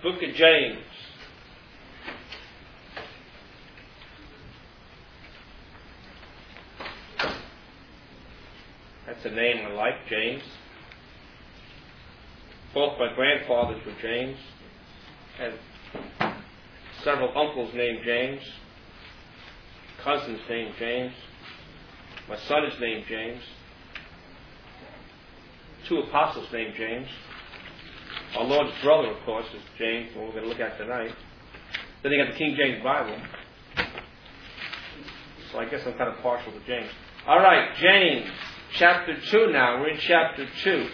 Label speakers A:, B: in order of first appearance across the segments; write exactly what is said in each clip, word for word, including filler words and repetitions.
A: Book of James. That's a name I like, James. Both my grandfathers were James. Had several uncles named James. Cousins named James. My son is named James. Two apostles named James. Our Lord's brother, of course, is James, who we're going to look at tonight. Then you got the King James Bible. So I guess I'm kind of partial to James. All right, James, chapter two now. We're in chapter two.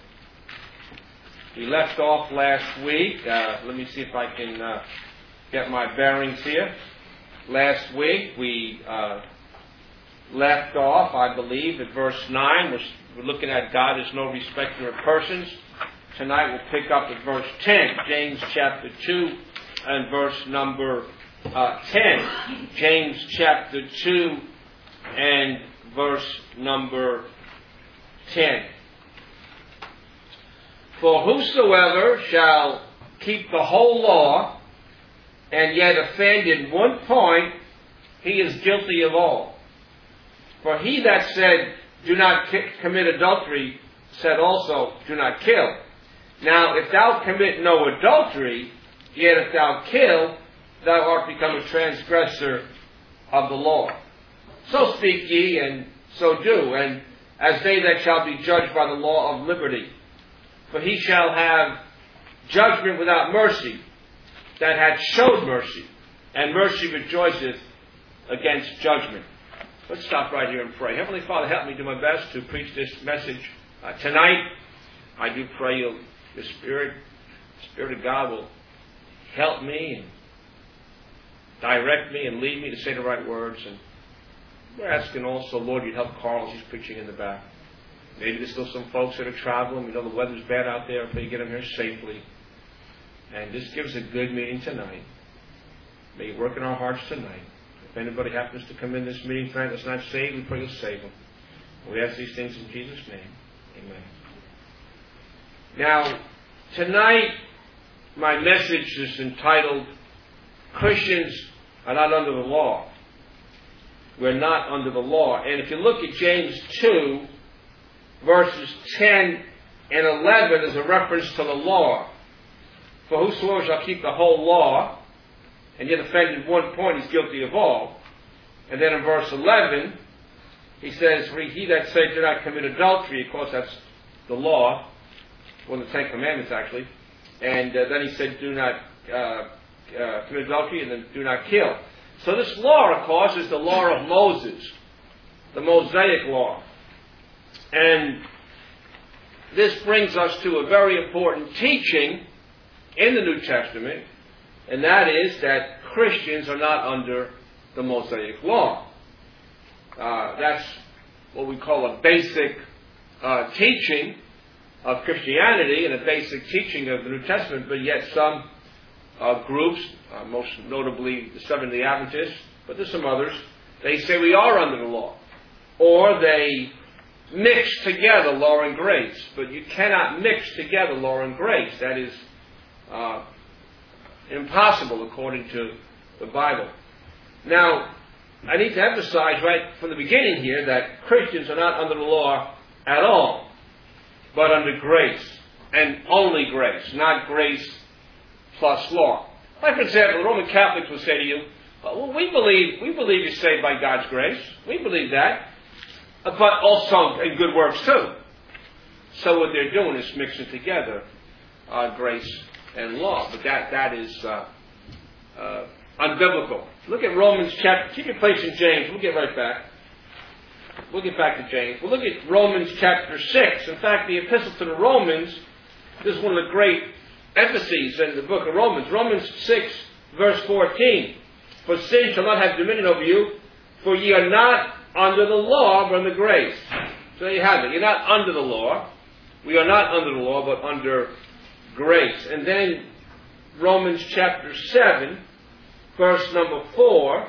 A: We left off last week. Uh, let me see if I can uh, get my bearings here. Last week we uh, left off, I believe, at verse nine. We're, we're looking at God as no respecter of persons. Tonight we'll pick up at verse ten. James chapter two and verse number uh, ten. James chapter two and verse number ten. For whosoever shall keep the whole law and yet offend in one point, he is guilty of all. For he that said, do not commit adultery, said also, do not kill. Now, if thou commit no adultery, yet if thou kill, thou art become a transgressor of the law. So speak ye, and so do, and as they that shall be judged by the law of liberty. For he shall have judgment without mercy, that hath showed mercy, and mercy rejoiceth against judgment. Let's stop right here and pray. Heavenly Father, help me do my best to preach this message uh, tonight. I do pray you'll, the Spirit, the Spirit of God will help me and direct me and lead me to say the right words. And we're asking also, Lord, you'd help Carl as he's preaching in the back. Maybe there's still some folks that are traveling. We know the weather's bad out there. Pray you get them here safely. And just give us a good meeting tonight. May you work in our hearts tonight. If anybody happens to come in this meeting tonight that's not saved, we pray you'll save them. We ask these things in Jesus' name. Amen. Now, tonight, my message is entitled, Christians are not under the law. We're not under the law. And if you look at James two, verses ten and eleven, is a reference to the law. For whosoever shall keep the whole law, and yet offend in one point, he's guilty of all. And then in verse eleven, he says, for he that said, do not commit adultery, of course that's the law, one of the Ten Commandments actually. And uh, then he said, do not uh, uh, commit adultery, and then do not kill. So this law, of course, is the law of Moses, the Mosaic law. And this brings us to a very important teaching in the New Testament, and that is that Christians are not under the Mosaic law. Uh, that's what we call a basic uh, teaching of Christianity and a basic teaching of the New Testament, but yet some uh, groups, uh, most notably the Seventh-day Adventists, but there's some others, they say we are under the law. Or they mix together law and grace. But you cannot mix together law and grace. That is uh, impossible according to the Bible. Now, I need to emphasize right from the beginning here that Christians are not under the law at all, but under grace, and only grace, not grace plus law. Like, for example, the Roman Catholics will say to you, well, we believe, we believe you're saved by God's grace. We believe that. But also in good works too. So what they're doing is mixing together uh, grace and law. But that that is uh, uh, unbiblical. Look at Romans chapter. Keep your place in James. We'll get right back. We'll get back to James. We'll look at Romans chapter six. In fact, the epistle to the Romans, this is one of the great emphases in the book of Romans. Romans six, verse fourteen. For sin shall not have dominion over you, for ye are not under the law, but under grace. So there you have it. You're not under the law. We are not under the law, but under grace. And then Romans chapter seven, verse number four.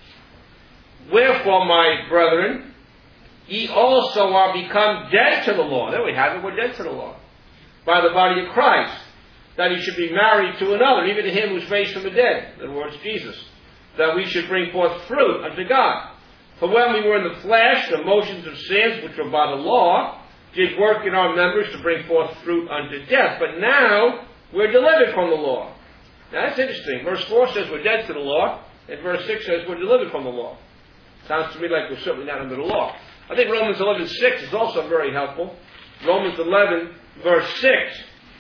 A: Wherefore, my brethren, ye also are become dead to the law. There we have it. We're dead to the law. By the body of Christ. that he should be married to another, even to him who's raised from the dead, in other words, Jesus, that we should bring forth fruit unto God. For when we were in the flesh, the motions of sins, which were by the law, did work in our members to bring forth fruit unto death. But now we're delivered from the law. Now that's interesting. Verse four says we're dead to the law, and verse six says we're delivered from the law. Sounds to me like we're certainly not under the law. I think Romans eleven six is also very helpful. Romans eleven, verse six.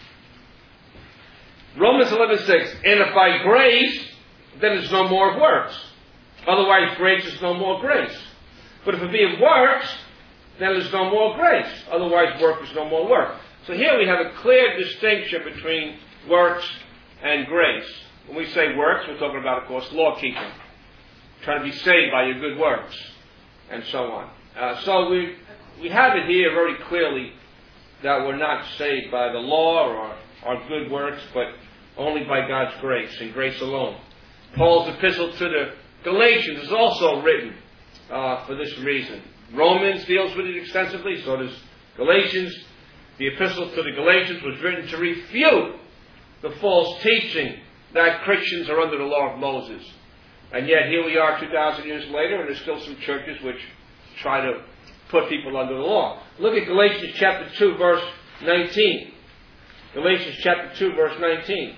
A: Romans eleven six. And if by grace, then it's no more of works. Otherwise, grace is no more grace. But if it be of works, then there's no more grace. Otherwise, work is no more work. So here we have a clear distinction between works and grace. When we say works, we're talking about, of course, law keeping. Trying to be saved by your good works, and so on. Uh, so we we have it here very clearly that we're not saved by the law or our, our good works, but only by God's grace and grace alone. Paul's epistle to the Galatians is also written uh, for this reason. Romans deals with it extensively, so does Galatians. The epistle to the Galatians was written to refute the false teaching that Christians are under the law of Moses. And yet here we are two thousand years later, and there's still some churches which try to put people under the law. Look at Galatians chapter two, verse nineteen. Galatians chapter two, verse nineteen.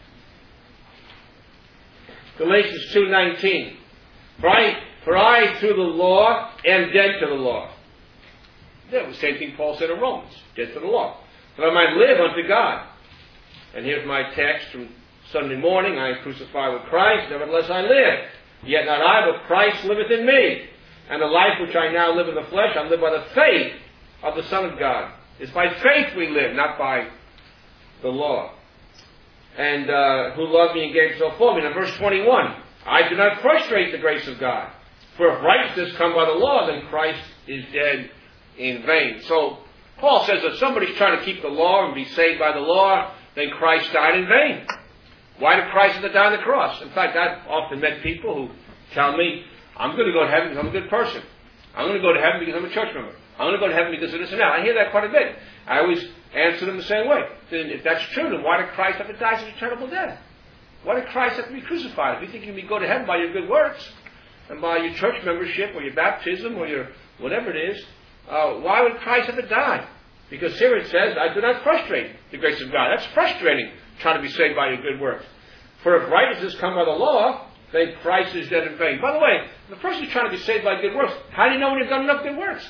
A: Galatians two nineteen. For I, for I through the law am dead to the law. Yeah, the same thing Paul said in Romans, dead to the law. That I might live unto God. And here's my text from Sunday morning. I am crucified with Christ, nevertheless I live. Yet not I, but Christ liveth in me. And the life which I now live in the flesh, I live by the faith of the Son of God. It's by faith we live, not by the law. And uh, who loved me and gave himself for me. Now verse twenty-one. I do not frustrate the grace of God. For if righteousness come by the law, then Christ is dead in vain. So Paul says if somebody's trying to keep the law and be saved by the law, then Christ died in vain. Why did Christ have to die on the cross? In fact, I've often met people who tell me, I'm going to go to heaven because I'm a good person. I'm going to go to heaven because I'm a church member. I'm going to go to heaven because of this and that. I hear that quite a bit. I always answer them the same way. Then if that's true, then why did Christ have to die such a terrible death? Why did Christ have to be crucified? If you think you can go to heaven by your good works and by your church membership or your baptism or your whatever it is, uh, why would Christ have to die? Because here it says, I do not frustrate the grace of God. That's frustrating, trying to be saved by your good works. For if righteousness come by the law, then Christ is dead in vain. By the way, the person who's trying to be saved by good works, how do you know when you've done enough good works?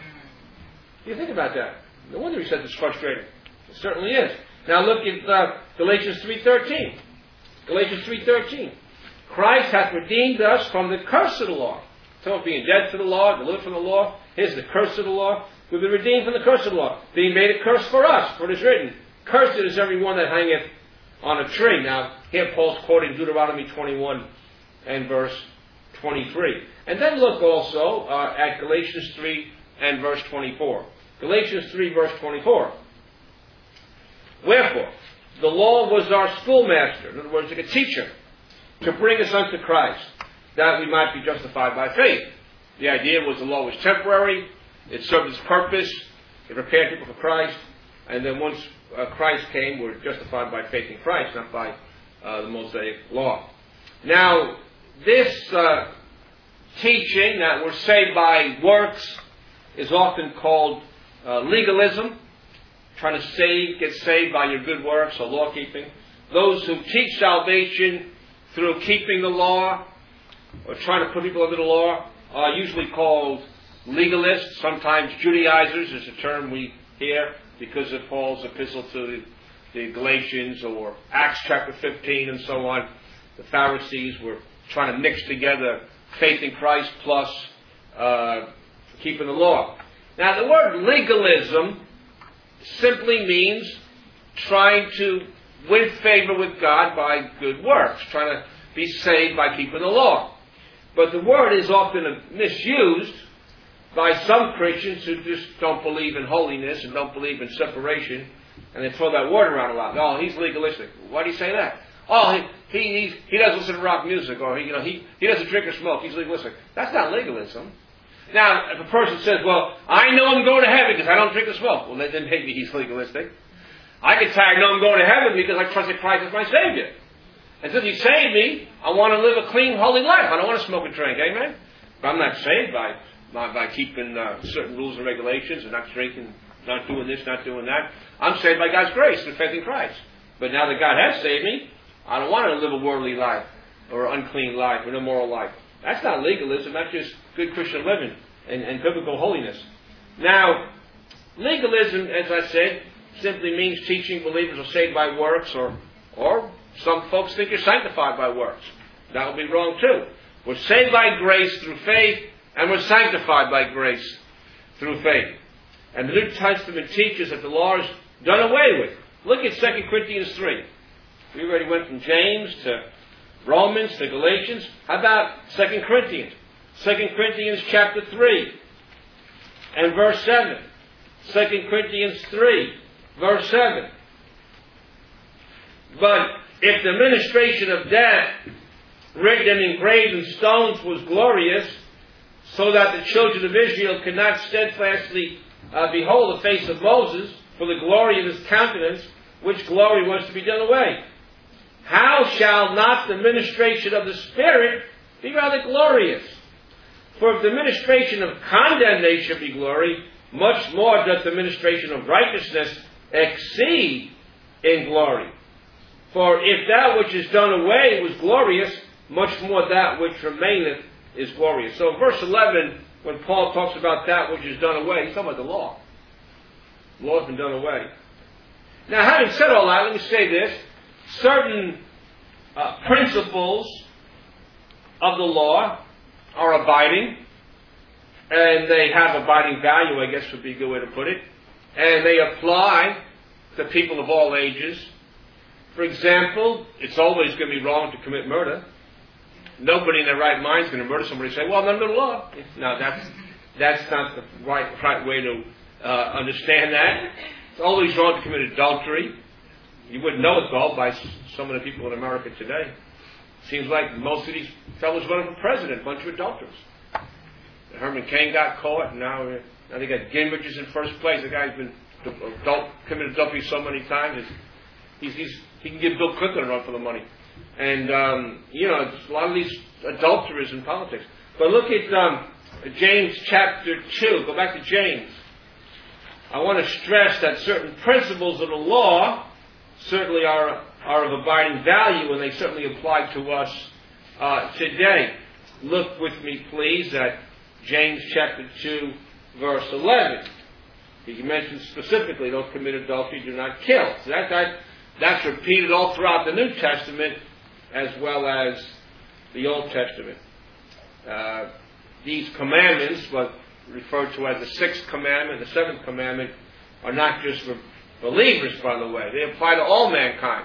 A: You think about that. No wonder he says it's frustrating. It certainly is. Now look at uh, Galatians three thirteen. Galatians three thirteen. Christ hath redeemed us from the curse of the law. So being dead to the law, delivered from the law, here's the curse of the law. We've been redeemed from the curse of the law. Being made a curse for us, for it is written, cursed is every one that hangeth on a tree. Now, here Paul's quoting Deuteronomy twenty-one and verse twenty-three. And then look also uh, at Galatians three and verse twenty-four. Galatians three verse twenty-four. Wherefore, the law was our schoolmaster, in other words, like a teacher, to bring us unto Christ, that we might be justified by faith. The idea was the law was temporary, it served its purpose, it prepared people for Christ, and then once uh, Christ came, we're justified by faith in Christ, not by uh, the Mosaic law. Now, this uh, teaching that we're saved by works is often called uh, legalism, trying to save, get saved by your good works or law keeping. Those who teach salvation through keeping the law or trying to put people under the law are usually called legalists, sometimes Judaizers is a term we hear because of Paul's epistle to the, the Galatians or Acts chapter fifteen and so on. The Pharisees were trying to mix together faith in Christ plus uh, keeping the law. Now the word legalism simply means trying to win favor with God by good works, trying to be saved by keeping the law. But the word is often misused by some Christians who just don't believe in holiness and don't believe in separation, and they throw that word around a lot. Oh, he's legalistic. Why do you say that? Oh, he he he's, he doesn't listen to rock music, or he, you know he he doesn't drink or smoke. He's legalistic. That's not legalism. Now, if a person says, "Well, I know I'm going to heaven because I don't drink or smoke," well, then maybe he's legalistic. I can say I know I'm going to heaven because I trusted Christ as my Savior. And since He saved me, I want to live a clean, holy life. I don't want to smoke and drink. Amen? But I'm not saved by, by, by keeping uh, certain rules and regulations and not drinking, not doing this, not doing that. I'm saved by God's grace through faith in Christ. But now that God has saved me, I don't want to live a worldly life or an unclean life or an immoral life. That's not legalism. That's just good Christian living and, and biblical holiness. Now, legalism, as I said, simply means teaching believers are saved by works, or or some folks think you're sanctified by works. That would be wrong too. We're saved by grace through faith, and we're sanctified by grace through faith. And the New Testament teaches that the law is done away with. Look at Second Corinthians three. We already went from James to Romans to Galatians. How about Second Corinthians? Second Corinthians chapter three and verse seven. Second Corinthians three, verse seven. But if the ministration of death, written and engraved in stones, was glorious, so that the children of Israel could not steadfastly uh, behold the face of Moses for the glory of his countenance, which glory was to be done away, how shall not the ministration of the Spirit be rather glorious? For if the ministration of condemnation be glory, much more doth the ministration of righteousness exceed in glory. For if that which is done away was glorious, much more that which remaineth is glorious. So in verse eleven, when Paul talks about that which is done away, he's talking about the law. The law has been done away. Now, having said all that, let me say this. Certain uh, principles of the law are abiding, and they have abiding value, I guess would be a good way to put it, and they apply to people of all ages. For example, it's always going to be wrong to commit murder. Nobody in their right mind is going to murder somebody and say, well, I'm under the law. No, that's, that's not the right, right way to uh, understand that. It's always wrong to commit adultery. You wouldn't know it, though, by some of the people in America today. Seems like most of these fellows running for president, a bunch of adulterers. Herman Cain got caught, and now, now they got Gingrich in first place. The guy's been adult, committed adultery so many times. He's, he's, he can give Bill Clinton a run for the money. And, um, you know, a lot of these adulterers in politics. But look at um, James chapter two. Go back to James. I want to stress that certain principles of the law certainly are, are of abiding value, and they certainly apply to us uh, today. Look with me, please, at James chapter two, verse eleven. He mentions specifically, don't commit adultery, do not kill. So that, that, that's repeated all throughout the New Testament as well as the Old Testament. Uh, these commandments, what referred to as the sixth commandment, the seventh commandment, are not just for believers, by the way. They apply to all mankind.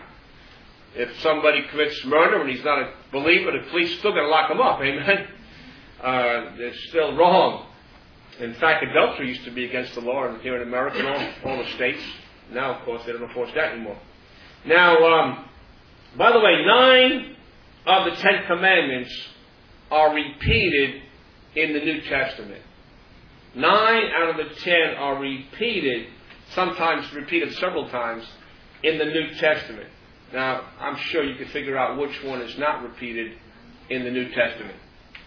A: If somebody commits murder and he's not a believer, the police are still going to lock him up. Amen? Uh, it's still wrong. In fact, adultery used to be against the law here in America and all, all the states. Now, of course, they don't enforce that anymore. Now, um, by the way, nine of the Ten Commandments are repeated in the New Testament. Nine out of the ten are repeated, sometimes repeated several times, in the New Testament. Now, I'm sure you can figure out which one is not repeated in the New Testament.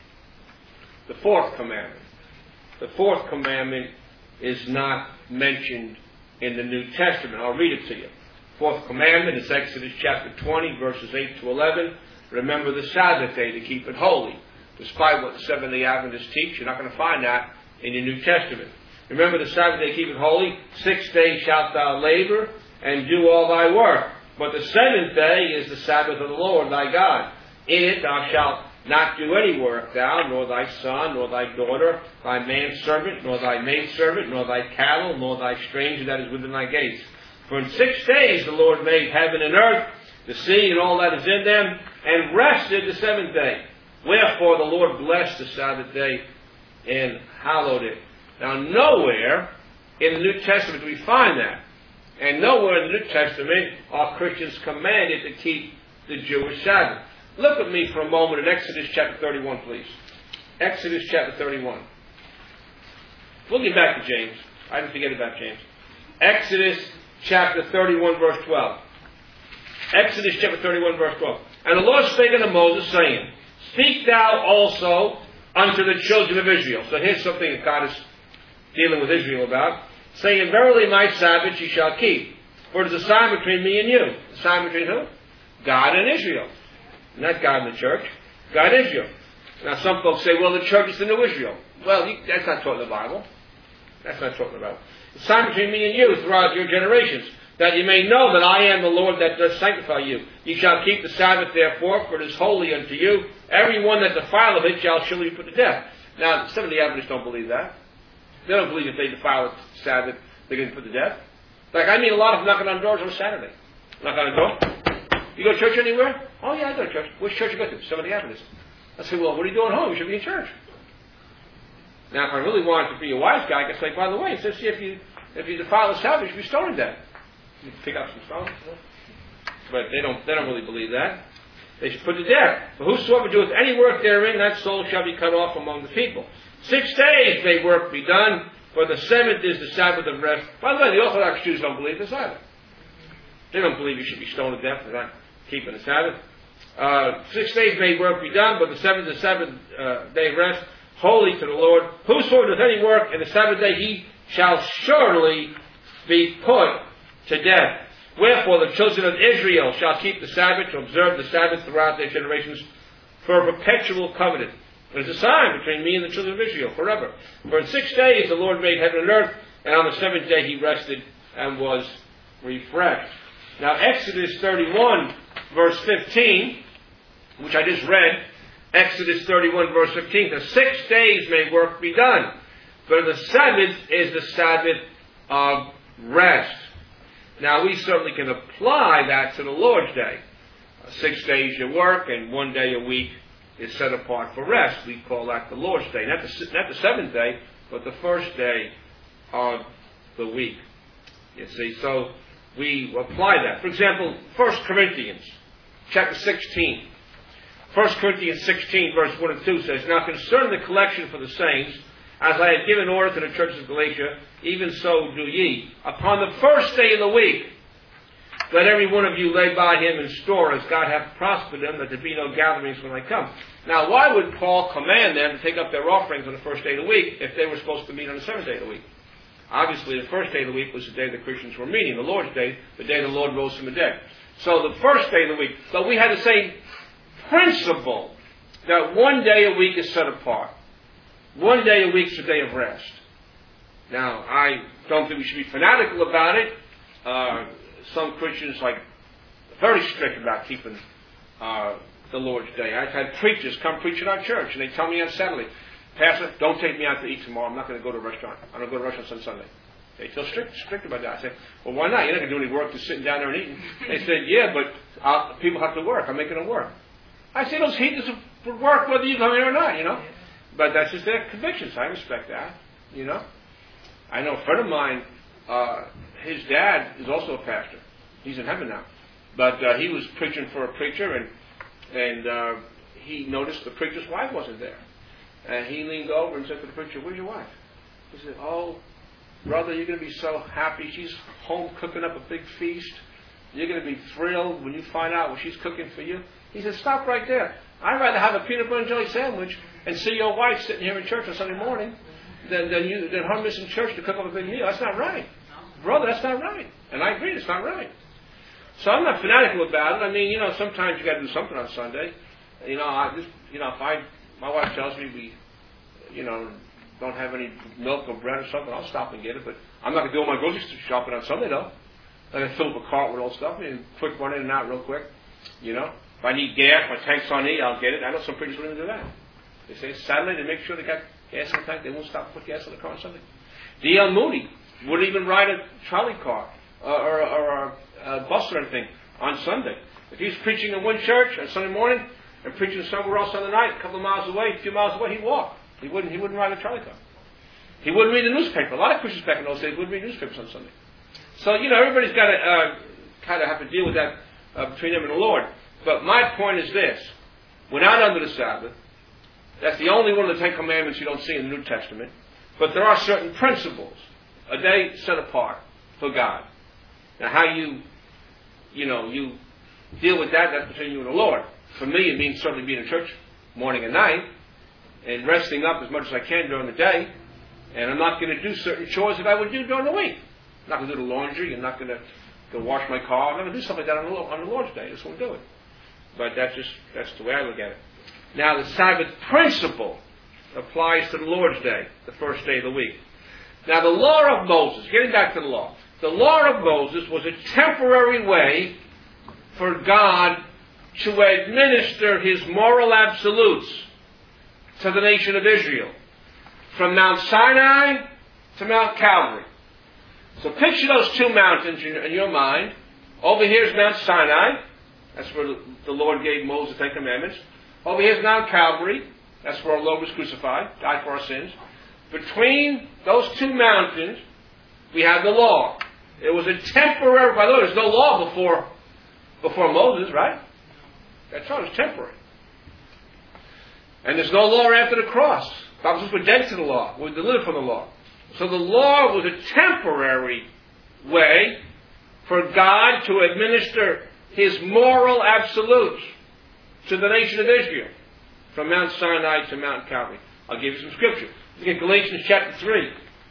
A: The fourth commandment. The fourth commandment is not mentioned in the New Testament. I'll read it to you. Fourth commandment is Exodus chapter twenty, verses eight to eleven. Remember the Sabbath day to keep it holy. Despite what the Seventh-day Adventists teach, you're not going to find that in your New Testament. Remember the Sabbath day, keep it holy. Six days shalt thou labor and do all thy work. But the seventh day is the Sabbath of the Lord thy God. In it thou shalt not do any work, thou, nor thy son, nor thy daughter, thy manservant, nor thy maidservant, nor thy cattle, nor thy stranger that is within thy gates. For in six days the Lord made heaven and earth, the sea and all that is in them, and rested the seventh day. Wherefore the Lord blessed the Sabbath day and hallowed it. Now nowhere in the New Testament do we find that. And nowhere in the New Testament are Christians commanded to keep the Jewish Sabbath. Look at me for a moment at Exodus chapter thirty-one, please. Exodus chapter thirty-one. We'll get back to James. I didn't forget about James. Exodus chapter thirty-one, verse twelve. Exodus chapter thirty-one, verse twelve. And the Lord spake unto Moses, saying, Speak thou also unto the children of Israel. So here's something that God is dealing with Israel about. Saying, Verily my Sabbath ye shall keep. For it is a sign between me and you. A sign between who? God and Israel. Not God and the church. God and Israel. Now some folks say, well, the church is the new Israel. Well, you, that's not taught in the Bible. That's not taught in the Bible. It's a sign between me and you throughout your generations, that you may know that I am the Lord that does sanctify you. Ye shall keep the Sabbath therefore, for it is holy unto you. Every one that defileth it shall surely be put to death. Now, some of the Adventists don't believe that. They don't believe if they defile the Sabbath, they're going to be put to death. Like, I mean, a lot of them knocking on doors on Saturday. Knock on a door. You go to church anywhere? Oh, yeah, I go to church. Which church you go to? Some of the Adventists. I say, well, what are you doing home? You should be in church. Now, if I really wanted to be a wise guy, I could say, by the way, it says, see, if you if you defile the Sabbath, you should be stoned to death. You can pick up some stones. But they don't they don't really believe that. They should put to death. For whosoever doeth any work therein, that soul shall be cut off among the people. Six days may work be done, for the seventh is the Sabbath of rest. By the way, the Orthodox Jews don't believe this either. They don't believe you should be stoned to death for not keeping the Sabbath. Uh, six days may work be done, but the seventh is the seventh uh, day rest, holy to the Lord. Whosoever doeth any work in the Sabbath day, he shall surely be put to death. Wherefore the children of Israel shall keep the Sabbath, to observe the Sabbath throughout their generations, for a perpetual covenant. It is a sign between me and the children of Israel forever. For in six days the Lord made heaven and earth, and on the seventh day he rested and was refreshed. Now Exodus thirty-one, verse fifteen, which I just read, Exodus thirty-one, verse fifteen, the six days may work be done, but the seventh is the Sabbath of rest. Now, we certainly can apply that to the Lord's Day. Uh, six days you work, and one day a week is set apart for rest. We call that the Lord's Day. Not the, not the seventh day, but the first day of the week. You see, so we apply that. For example, First Corinthians, chapter sixteen. First Corinthians sixteen, verse one and two says, Now concerning the collection for the saints, as I had given order to the churches of Galatia, even so do ye. Upon the first day of the week, let every one of you lay by him in store, as God hath prospered them, that there be no gatherings when I come. Now, why would Paul command them to take up their offerings on the first day of the week if they were supposed to meet on the seventh day of the week? Obviously, the first day of the week was the day the Christians were meeting, the Lord's Day, the day the Lord rose from the dead. So the first day of the week. So we had the same principle that one day a week is set apart. One day a week is a day of rest. Now, I don't think we should be fanatical about it. Uh, some Christians like very strict about keeping uh, the Lord's Day. I've had preachers come preach in our church, and they tell me on Saturday, Pastor, don't take me out to eat tomorrow. I'm not going to go to a restaurant. I'm going to go to a restaurant on Sunday. They feel strict, strict about that. I say, well, why not? You're not going to do any work just sitting down there and eating. They said, yeah, but uh, people have to work. I'm making them work. I say those heathens would work whether you come here or not, you know. But that's just their convictions. I respect that, you know. I know a friend of mine, uh, his dad is also a pastor. He's in heaven now. But uh, he was preaching for a preacher, and and uh, he noticed the preacher's wife wasn't there. And he leaned over and said to the preacher, where's your wife? He said, oh, brother, you're going to be so happy. She's home cooking up a big feast. You're going to be thrilled when you find out what she's cooking for you. He said, stop right there. I'd rather have a peanut butter and jelly sandwich and see your wife sitting here in church on Sunday morning than, than, you, than her missing church to cook up a big meal. That's not right. Brother, that's not right. And I agree, it's not right. So I'm not fanatical about it. I mean, you know, sometimes you got to do something on Sunday. You know, I just, you know, if I, my wife tells me we, you know, don't have any milk or bread or something, I'll stop and get it. But I'm not going to do all my grocery shopping on Sunday, though. I'm going to fill up a cart with all stuff and quick run in and out real quick. You know, if I need gas, my tank's on E, I'll get it. I know some preachers wouldn't do that. They say Saturday they make sure they got gas in the tank. They won't stop to put gas in the car on Sunday. D L Moody wouldn't even ride a trolley car uh, or, or a, a bus or anything on Sunday. If he's preaching in one church on Sunday morning and preaching somewhere else on the night, a couple of miles away, a few miles away, he'd walk. He wouldn't. He wouldn't ride a trolley car. He wouldn't read the newspaper. A lot of Christians back in those days wouldn't read newspapers on Sunday. So you know, everybody's got to uh, kind of have to deal with that uh, between them and the Lord. But my point is this: we're not under the Sabbath. That's the only one of the Ten Commandments you don't see in the New Testament. But there are certain principles. A day set apart for God. Now, how you, you know, you deal with that, that's between you and the Lord. For me, it means certainly being in church morning and night, and resting up as much as I can during the day. And I'm not going to do certain chores that I would do during the week. I'm not going to do the laundry. I'm not going to go wash my car. I'm not going to do something like that on the, on the Lord's Day. I just won't do it. But that's just that's the way I look at it. Now, the Sabbath principle applies to the Lord's Day, the first day of the week. Now, the law of Moses, getting back to the law, the law of Moses was a temporary way for God to administer his moral absolutes to the nation of Israel, from Mount Sinai to Mount Calvary. So picture those two mountains in your mind. Over here is Mount Sinai. That's where the Lord gave Moses the Ten Commandments. Over here is Mount Calvary. That's where our Lord was crucified, died for our sins. Between those two mountains, we have the law. It was a temporary, by the way, there's no law before, before Moses, right? That's all, it's temporary. And there's no law after the cross. Bible says we're dead to the law. We're delivered from the law. So the law was a temporary way for God to administer his moral absolutes to the nation of Israel, from Mount Sinai to Mount Calvary. I'll give you some scripture. Look at Galatians chapter three.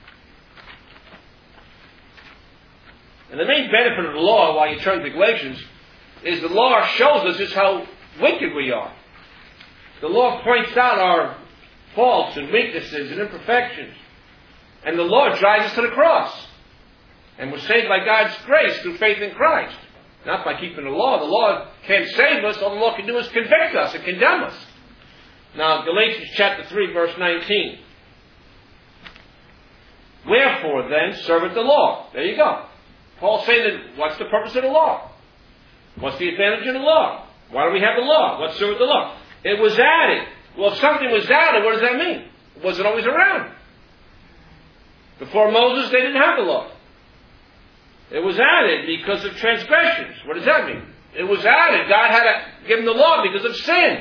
A: And the main benefit of the law, while you turn to Galatians, is the law shows us just how wicked we are. The law points out our faults and weaknesses and imperfections. And the law drives us to the cross. And we're saved by God's grace through faith in Christ. Not by keeping the law. The law can't save us. All the law can do is convict us and condemn us. Now, Galatians chapter three, verse nineteen. Wherefore then serveth the law? There you go. Paul's saying that what's the purpose of the law? What's the advantage of the law? Why do we have the law? What serveth the law? It was added. Well, if something was added, what does that mean? Was it always around? Before Moses, they didn't have the law. It was added because of transgressions. What does that mean? It was added. God had to give them the law because of sin.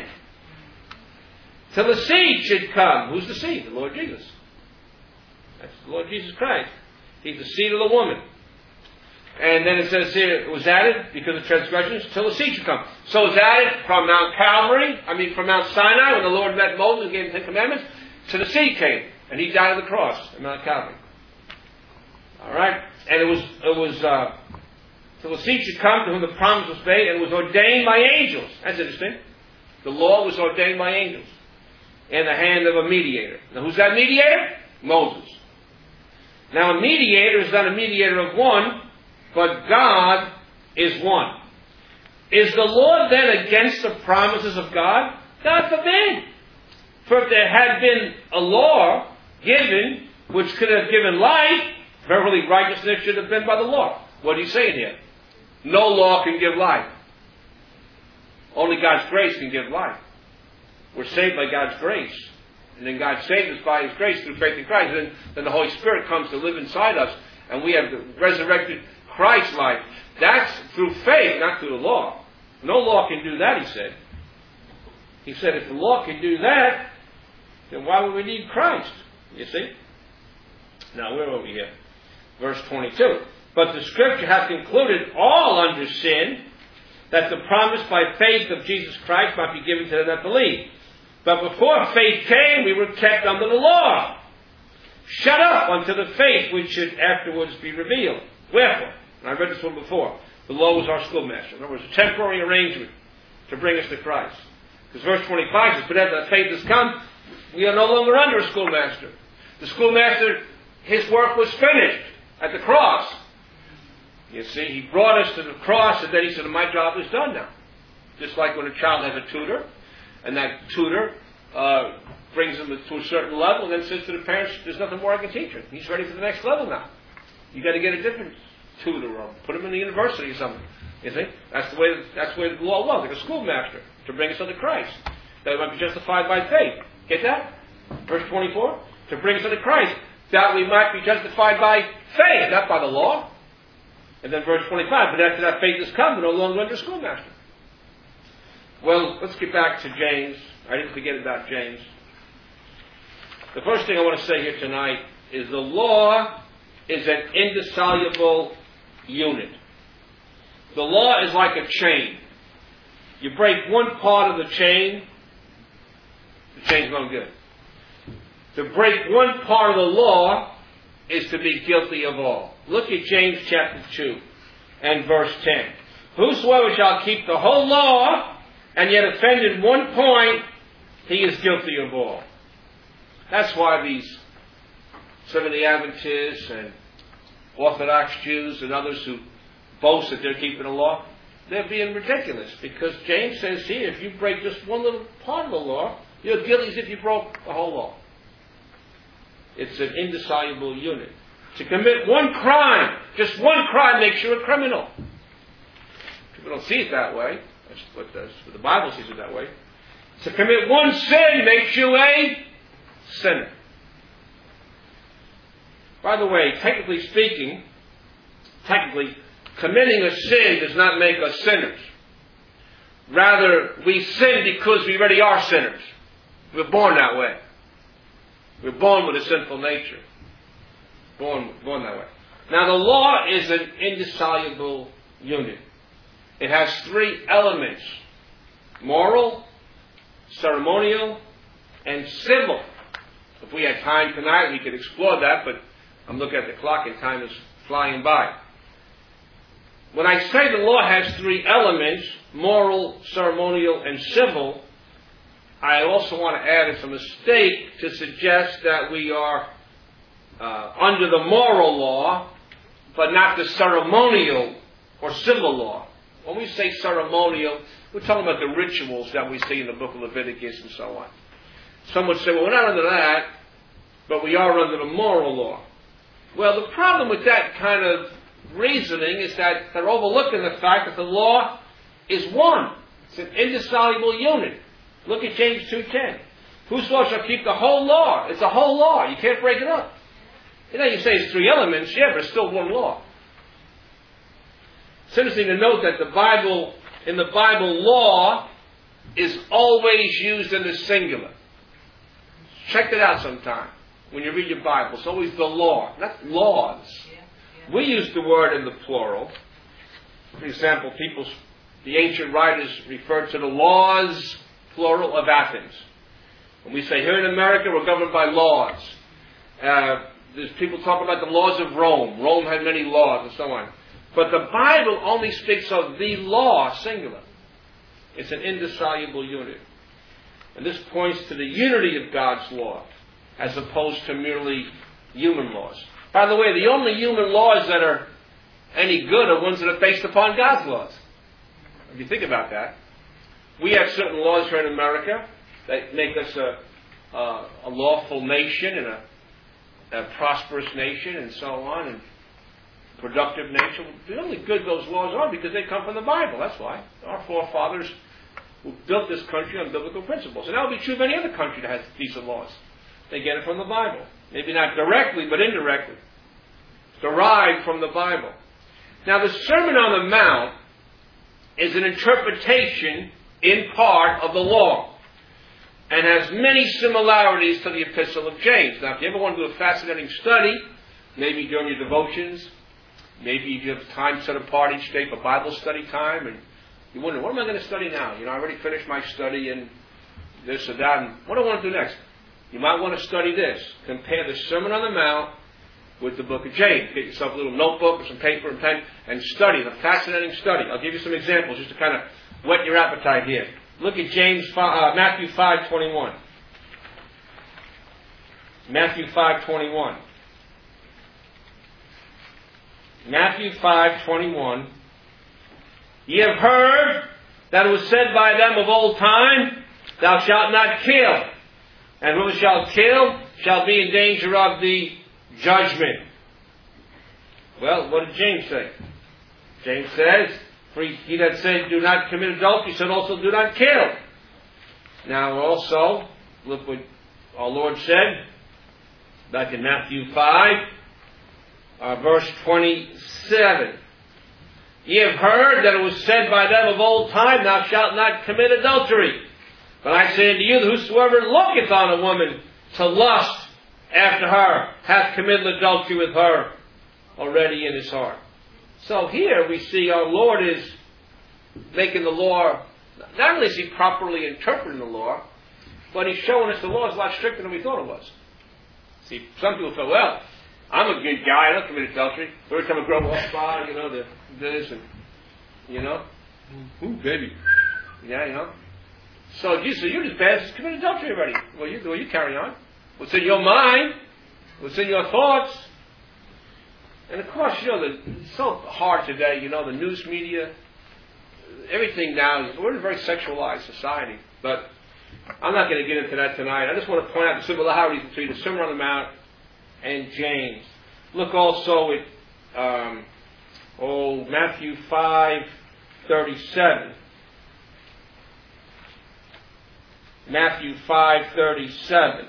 A: Till the seed should come. Who's the seed? The Lord Jesus. That's the Lord Jesus Christ. He's the seed of the woman. And then it says here, it was added because of transgressions till the seed should come. So it was added from Mount Calvary, I mean from Mount Sinai, when the Lord met Moses and gave him the Ten Commandments, to the seed came. And he died on the cross at Mount Calvary. Alright? And it was, it was, uh, till the seed should come to whom the promise was made, and it was ordained by angels. That's interesting. The law was ordained by angels. In the hand of a mediator. Now who's that mediator? Moses. Now a mediator is not a mediator of one, but God is one. Is the law then against the promises of God? God forbid. For if there had been a law given which could have given life, verily righteousness should have been by the law. What are you saying here? No law can give life. Only God's grace can give life. We're saved by God's grace. And then God saves us by his grace through faith in Christ. And then, then the Holy Spirit comes to live inside us. And we have the resurrected Christ life. That's through faith, not through the law. No law can do that, he said. He said, if the law can do that, then why would we need Christ? You see? Now, where are we here? Verse twenty-two. But the Scripture hath concluded all under sin, that the promise by faith of Jesus Christ might be given to them that believe. But before faith came, we were kept under the law, shut up unto the faith which should afterwards be revealed. Wherefore, and I read this one before, the law was our schoolmaster. In other words, a temporary arrangement to bring us to Christ. Because verse twenty-five says, but as that faith has come, we are no longer under a schoolmaster. The schoolmaster, his work was finished at the cross. You see, he brought us to the cross, and then he said, my job is done now. Just like when a child has a tutor, and that tutor uh, brings him to a certain level, and then says to the parents, there's nothing more I can teach him. He's ready for the next level now. You've got to get a different tutor, or put him in the university or something. You see? That's the way, that's the way the law was, like a schoolmaster, to bring us unto Christ. That we might be justified by faith. Get that? Verse twenty-four. To bring us unto Christ. That we might be justified by faith, not by the law. And then verse twenty-five. But after that faith has come, we're no longer under schoolmaster. Well, let's get back to James. I didn't forget about James. The first thing I want to say here tonight is the law is an indissoluble unit. The law is like a chain. You break one part of the chain, the chain's no good. To break one part of the law is to be guilty of all. Look at James chapter two and verse ten. Whosoever shall keep the whole law and yet offend in one point, he is guilty of all. That's why these Seventh-day Adventists and Orthodox Jews and others who boast that they're keeping the law, they're being ridiculous. Because James says here, if you break just one little part of the law, you're guilty as if you broke the whole law. It's an indissoluble unit. To commit one crime, just one crime makes you a criminal. People don't see it that way. That's what the, the Bible sees it that way. To commit one sin makes you a sinner. By the way, technically speaking, technically, committing a sin does not make us sinners. Rather, we sin because we already are sinners. We're born that way. We're born with a sinful nature. Born, born that way. Now, the law is an indissoluble unit. It has three elements: moral, ceremonial, and civil. If we had time tonight, we could explore that, but I'm looking at the clock and time is flying by. When I say the law has three elements, moral, ceremonial, and civil, I also want to add it's a mistake to suggest that we are uh, under the moral law, but not the ceremonial or civil law. When we say ceremonial, we're talking about the rituals that we see in the book of Leviticus and so on. Some would say, well, we're not under that, but we are under the moral law. Well, the problem with that kind of reasoning is that they're overlooking the fact that the law is one. It's an indissoluble unit. Look at James two ten. Whosoever shall keep the whole law. It's a whole law. You can't break it up. You know, you say it's three elements, yeah, but it's still one law. It's interesting to note that the Bible, in the Bible, law is always used in the singular. Check it out sometime. When you read your Bible, it's always the law, not laws. Yeah, yeah. We use the word in the plural. For example, people, the ancient writers referred to the laws, plural, of Athens. When we say here in America, we're governed by laws. Uh, there's people talk about the laws of Rome. Rome had many laws and so on. But the Bible only speaks of the law, singular. It's an indissoluble unit. And this points to the unity of God's law, as opposed to merely human laws. By the way, the only human laws that are any good are ones that are based upon God's laws. If you think about that, we have certain laws here in America that make us a, a, a lawful nation and a, a prosperous nation and so on, and productive nation. The only good those laws are because they come from the Bible. That's why. Our forefathers who built this country on biblical principles. And that would be true of any other country that has decent laws. They get it from the Bible. Maybe not directly, but indirectly. It's derived from the Bible. Now, the Sermon on the Mount is an interpretation, in part, of the law, and has many similarities to the Epistle of James. Now, if you ever want to do a fascinating study, maybe during your devotions, maybe you have time set apart each day for Bible study time, and you wonder, what am I going to study now? You know, I already finished my study in this or that, and what do I want to do next? You might want to study this. Compare the Sermon on the Mount with the book of James. Get yourself a little notebook or some paper and pen and study. It's a fascinating study. I'll give you some examples just to kind of whet your appetite here. Look at James, uh, Matthew five twenty-one. Matthew five twenty-one. Matthew five twenty-one. Ye have heard that it was said by them of old time, thou shalt not kill. And whoever shall kill shall be in danger of the judgment. Well, what did James say? James says, for he that said, do not commit adultery, said also, do not kill. Now also, look what our Lord said, back in Matthew five, uh, verse twenty-seven. Ye have heard that it was said by them of old time, thou shalt not commit adultery. But I say unto you, that whosoever looketh on a woman to lust after her, hath committed adultery with her already in his heart. So here we see our Lord is making the law, not only is he properly interpreting the law, but he's showing us the law is a lot stricter than we thought it was. See, some people feel, well, I'm a good guy, I don't commit adultery. Every time I grow up, by, you know, the, this and, you know, ooh, baby. Yeah, you know. So Jesus said, you're as bad as committed adultery already. Well, you, well, you carry on. What's in your mind? What's in your thoughts? And of course, you know, the, it's so hard today, you know, the news media, everything now, is, we're in a very sexualized society. But I'm not going to get into that tonight. I just want to point out the similarities between the Sermon on the Mount and James. Look also at um, oh, Matthew five thirty-seven. Matthew five thirty-seven.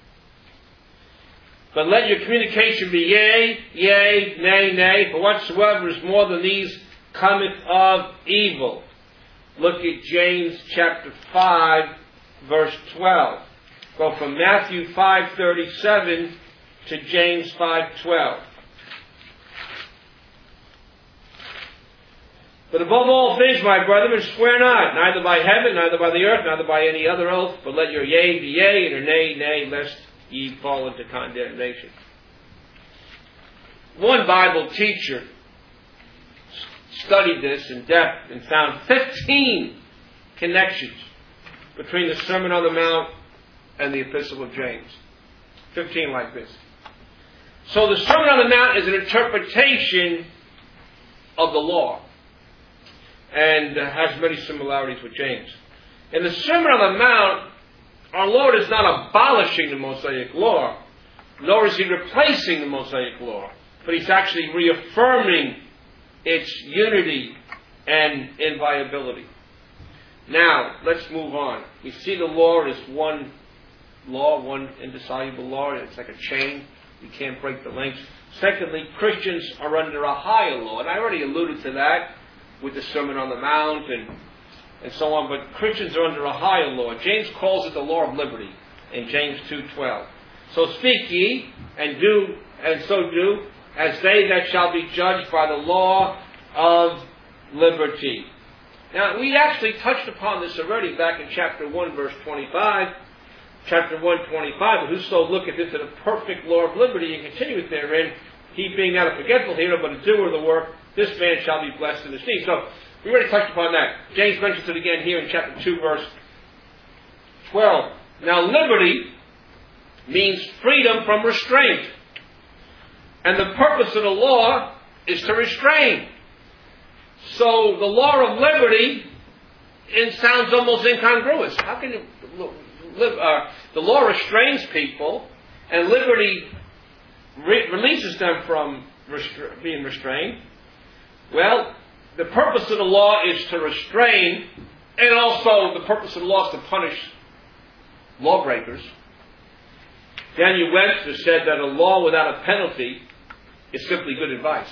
A: But let your communication be yea, yea, nay, nay, for whatsoever is more than these cometh of evil. Look at James chapter five, verse twelve. Go from Matthew five thirty-seven to James five twelve. But above all things, my brethren, swear not, neither by heaven, neither by the earth, neither by any other oath, but let your yea be yea, and your nay, nay, lest ye fall into condemnation. One Bible teacher studied this in depth and found fifteen connections between the Sermon on the Mount and the Epistle of James. fifteen like this. So the Sermon on the Mount is an interpretation of the law and has many similarities with James. In the Sermon on the Mount, our Lord is not abolishing the Mosaic law, nor is he replacing the Mosaic law, but he's actually reaffirming its unity and inviolability. Now, let's move on. We see the law as one law, one indissoluble law. It's like a chain. You can't break the links. Secondly, Christians are under a higher law, and I already alluded to that with the Sermon on the Mount and and so on, but Christians are under a higher law. James calls it the law of liberty in James two twelve. So speak ye, and do, and so do, as they that shall be judged by the law of liberty. Now, we actually touched upon this already back in chapter one, verse twenty-five. Chapter one, twenty-five, but whoso looketh into the perfect law of liberty and continueth therein, he being not a forgetful hearer, but a doer of the work, this man shall be blessed in his deed. So, we already touched upon that. James mentions it again here in chapter two, verse twelve. Now, liberty means freedom from restraint. And the purpose of the law is to restrain. So, the law of liberty it sounds almost incongruous. How can you live? Uh, the law restrains people, and liberty re- releases them from restra- being restrained. Well, the purpose of the law is to restrain, and also the purpose of the law is to punish lawbreakers. Daniel Webster said that a law without a penalty is simply good advice.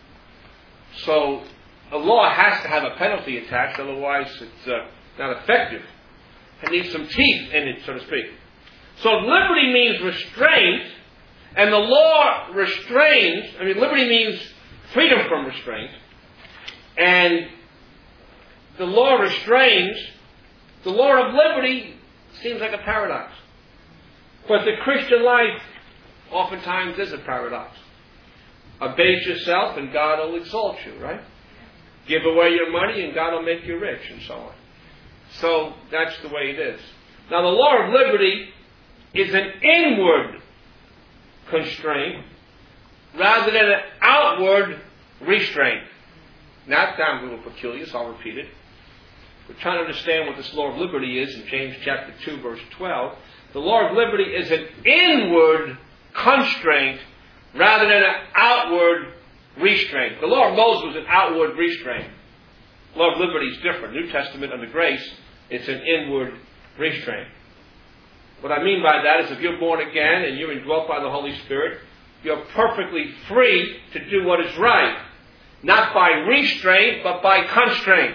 A: So, a law has to have a penalty attached, otherwise it's uh, not effective. It needs some teeth in it, so to speak. So, liberty means restraint, and the law restrains, I mean, liberty means freedom from restraint. And the law restrains. The law of liberty seems like a paradox. But the Christian life oftentimes is a paradox. Abase yourself and God will exalt you, right? Give away your money and God will make you rich, and so on. So that's the way it is. Now the law of liberty is an inward constraint rather than an outward restraint. Now, that sounds a little peculiar, so I'll repeat it. We're trying to understand what this law of liberty is in James chapter two, verse twelve. The law of liberty is an inward constraint rather than an outward restraint. The law of Moses was an outward restraint. The law of liberty is different. New Testament under grace, it's an inward restraint. What I mean by that is if you're born again and you're indwelt by the Holy Spirit, you're perfectly free to do what is right. Not by restraint, but by constraint.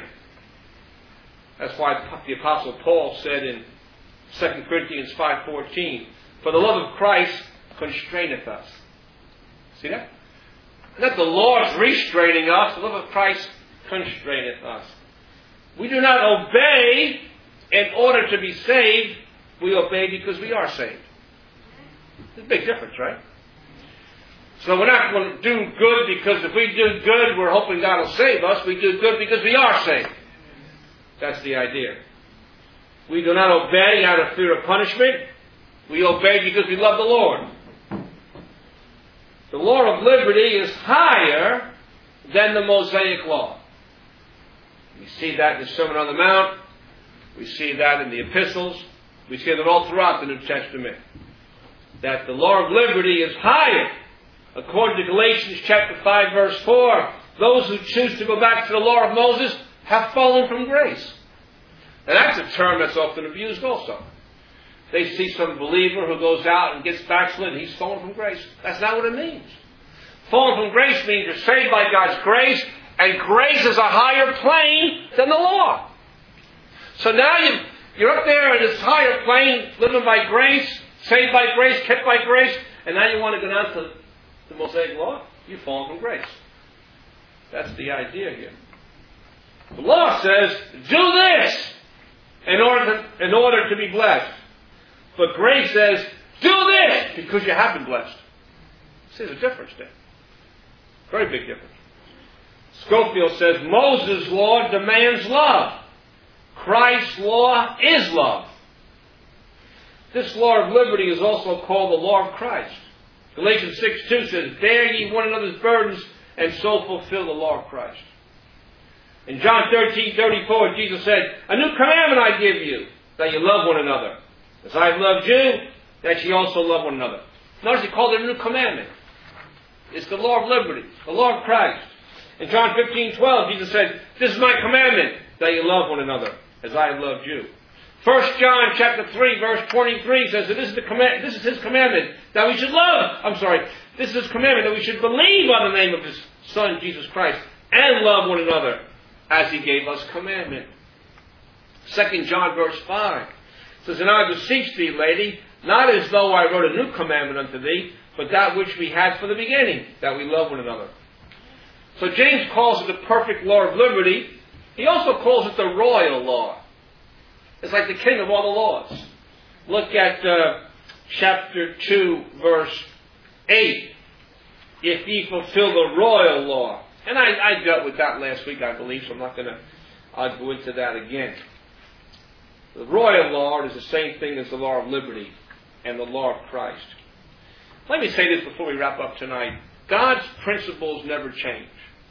A: That's why the Apostle Paul said in Second Corinthians five fourteen, for the love of Christ constraineth us. See that? Not the law is restraining us. The love of Christ constraineth us. We do not obey in order to be saved. We obey because we are saved. There's a big difference, right? So we're not going to do good because if we do good, we're hoping God will save us. We do good because we are saved. That's the idea. We do not obey out of fear of punishment. We obey because we love the Lord. The law of liberty is higher than the Mosaic law. We see that in the Sermon on the Mount. We see that in the epistles. We see that all throughout the New Testament. That the law of liberty is higher. According to Galatians chapter five, verse four, those who choose to go back to the law of Moses have fallen from grace. And that's a term that's often abused also. They see some believer who goes out and gets backslid, he's fallen from grace. That's not what it means. Fallen from grace means you're saved by God's grace, and grace is a higher plane than the law. So now you, you're up there in this higher plane, living by grace, saved by grace, kept by grace, and now you want to go down to the Mosaic law? You've fallen from grace. That's the idea here. The law says, do this in order to, in order to be blessed. But grace says, do this because you have been blessed. See, there's a difference there. Very big difference. Scofield says, Moses' law demands love. Christ's law is love. This law of liberty is also called the law of Christ. Galatians six two says, bear ye one another's burdens and so fulfill the law of Christ. In John thirteen thirty-four, Jesus said, a new commandment I give you, that you love one another. As I have loved you, that ye also love one another. Notice he called it a new commandment. It's the law of liberty, the law of Christ. In John fifteen twelve, Jesus said, this is my commandment, that you love one another, as I have loved you. First John chapter three, verse twenty-three says that this is the command, this is his commandment, that we should love. I'm sorry, this is his commandment, that we should believe on the name of his Son, Jesus Christ, and love one another, as he gave us commandment. Second John verse five says, and I beseech thee, lady, not as though I wrote a new commandment unto thee, but that which we had from the beginning, that we love one another. So James calls it the perfect law of liberty. He also calls it the royal law. It's like the king of all the laws. Look at uh, chapter two, verse eight. If ye fulfill the royal law. And I, I dealt with that last week, I believe, so I'm not going to I'll go into that again. The royal law is the same thing as the law of liberty and the law of Christ. Let me say this before we wrap up tonight. God's principles never change.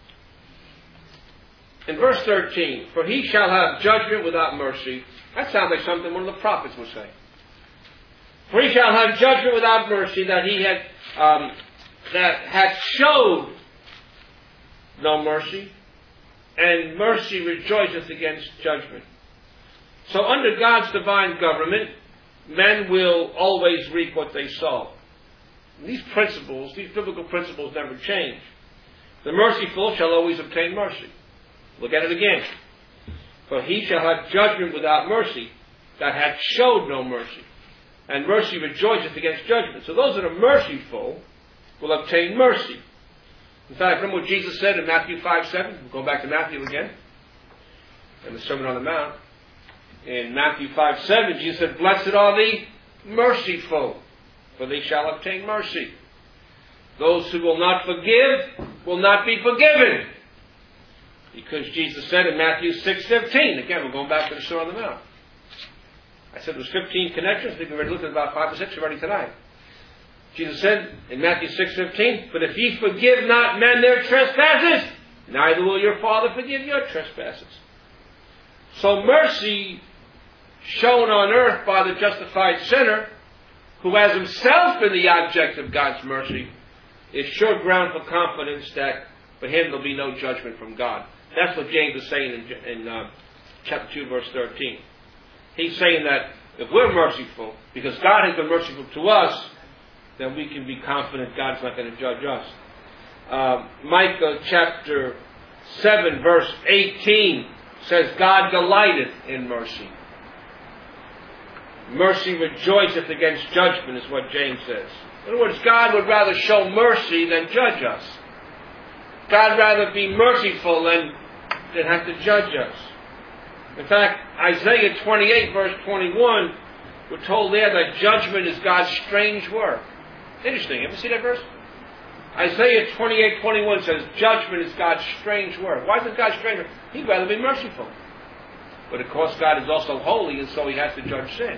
A: In verse thirteen, for he shall have judgment without mercy. That sounds like something one of the prophets would say. For he shall have judgment without mercy, that he had um, that hath showed no mercy, and mercy rejoiceth against judgment. So under God's divine government, men will always reap what they sow. And these principles, these biblical principles never change. The merciful shall always obtain mercy. Look at it again. For he shall have judgment without mercy, that hath showed no mercy. And mercy rejoiceth against judgment. So those that are merciful will obtain mercy. In fact, remember what Jesus said in Matthew five seven? We'll go back to Matthew again. In the Sermon on the Mount. In Matthew five seven, Jesus said, blessed are the merciful, for they shall obtain mercy. Those who will not forgive will not be forgiven. Because Jesus said in Matthew six fifteen, again, we're going back to the Sermon on the Mount. I said there was fifteen connections. I think we've already looked at about five or six already tonight. Jesus said in Matthew six fifteen, but if ye forgive not men their trespasses, neither will your Father forgive your trespasses. So mercy shown on earth by the justified sinner, who has himself been the object of God's mercy, is sure ground for confidence that for him there'll be no judgment from God. That's what James is saying in, in uh, chapter two, verse thirteen. He's saying that if we're merciful, because God has been merciful to us, then we can be confident God's not going to judge us. Uh, Micah chapter seven, verse eighteen says, God delighteth in mercy. Mercy rejoiceth against judgment, is what James says. In other words, God would rather show mercy than judge us. God rather be merciful than, than have to judge us. In fact, Isaiah twenty-eight, verse twenty-one, we're told there that judgment is God's strange work. Interesting. You ever see that verse? Isaiah twenty-eight, twenty-one says, judgment is God's strange work. Why is it God's strange work? He'd rather be merciful. But of course, God is also holy, and so He has to judge sin.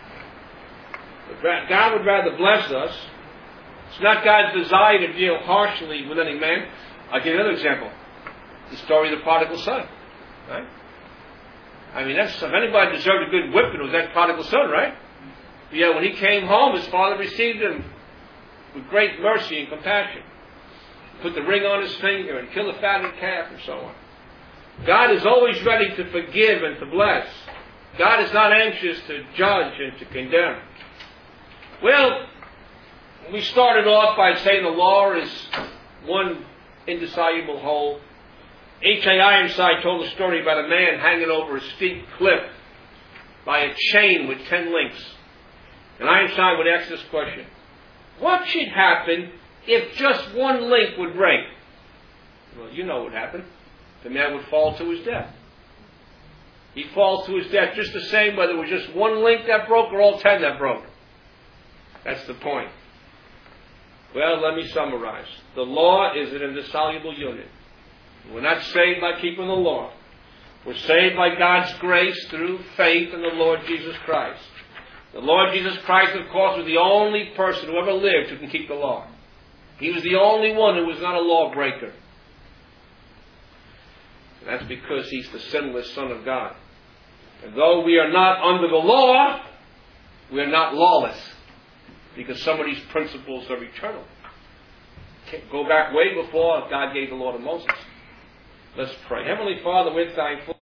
A: But God would rather bless us. It's not God's desire to deal harshly with any man. I'll give you another example. The story of the prodigal son. Right? I mean, that's, if anybody deserved a good whipping, it was that prodigal son, right? But yet when he came home, his father received him with great mercy and compassion. Put the ring on his finger and killed the fattened calf and so on. God is always ready to forgive and to bless. God is not anxious to judge and to condemn. Well, we started off by saying the law is one indissoluble whole. H A Ironside told a story about a man hanging over a steep cliff by a chain with ten links. And Ironside would ask this question: what should happen if just one link would break? Well, you know what would happen. The man would fall to his death. He'd fall to his death just the same whether it was just one link that broke or all ten that broke. That's the point. Well, let me summarize. The law is an indissoluble unit. We're not saved by keeping the law. We're saved by God's grace through faith in the Lord Jesus Christ. The Lord Jesus Christ, of course, was the only person who ever lived who can keep the law. He was the only one who was not a lawbreaker. And that's because He's the sinless Son of God. And though we are not under the law, we are not lawless. Because some of these principles are eternal. Go back way before God gave the law to Moses. Let's pray. Heavenly Father, we're thankful.